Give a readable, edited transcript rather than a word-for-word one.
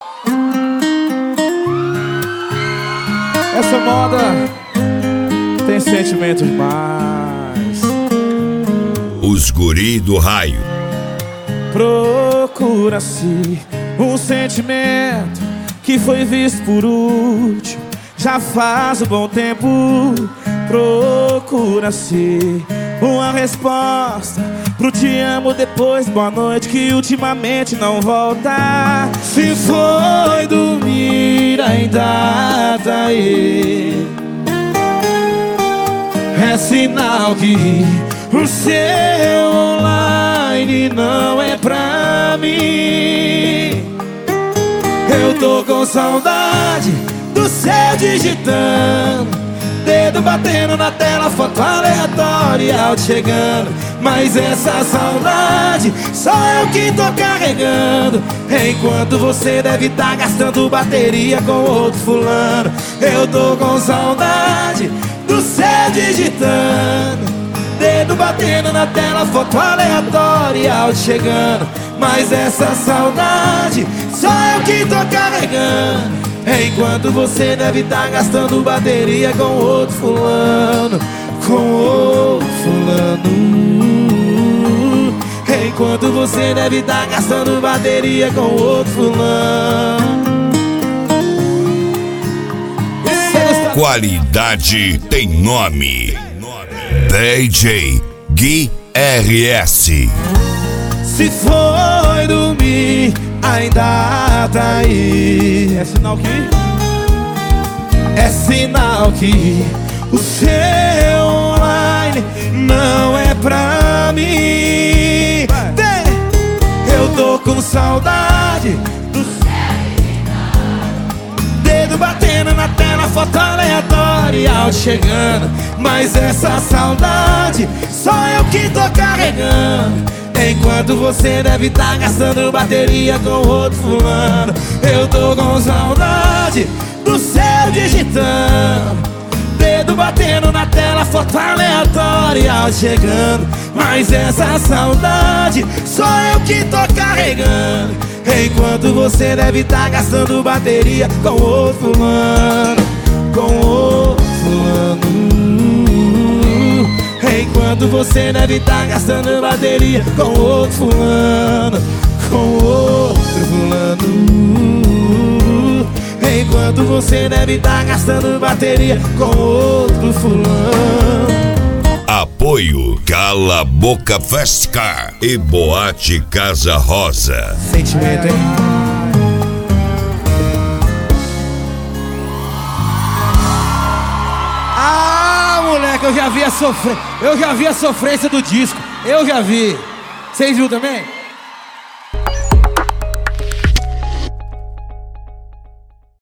Essa moda tem sentimento demais. Os guri do raio. Procura-se um sentimento que foi visto por último. Já faz um bom tempo. Procura-se uma resposta pro te amo depois boa noite, que ultimamente não volta. Se foi dormir ainda tá aí, é sinal que o seu online não é pra mim. Eu tô com saudade do seu digitando, dedo batendo na tela, foto aleatória, áudio chegando. Mas essa saudade só eu que tô carregando, enquanto você deve tá gastando bateria com outro fulano. Eu tô com saudade do seu digitando, dedo batendo na tela, foto aleatória, áudio chegando. Mas essa saudade só eu que tô carregando, enquanto você deve tá gastando bateria com outro fulano. Com outro fulano. Enquanto você deve tá gastando bateria com outro fulano. Qualidade tem nome. DJ Gui RS. Se foi dormir, ainda tá aí. É sinal que? É sinal que o seu online não é pra mim. Eu tô com saudade do seu dedo batendo na tela, foto aleatória, áudio chegando. Mas essa saudade só eu que tô carregando, enquanto você deve tá gastando bateria com outro fulano. Eu tô com saudade do seu digitando, dedo batendo na tela, foto aleatória, áudio chegando. Mas essa saudade só eu que tô carregando, enquanto você deve tá gastando bateria com outro fulano. Com outro fulano. Enquanto você deve tá gastando bateria com outro fulano. Com outro fulano. Enquanto você deve tá gastando bateria com outro fulano. Apoio Cala Boca Festa e Boate Casa Rosa. Sentimento, hein? Ah, moleque, eu já vi a sofrência do disco. Eu já vi. Vocês viram também?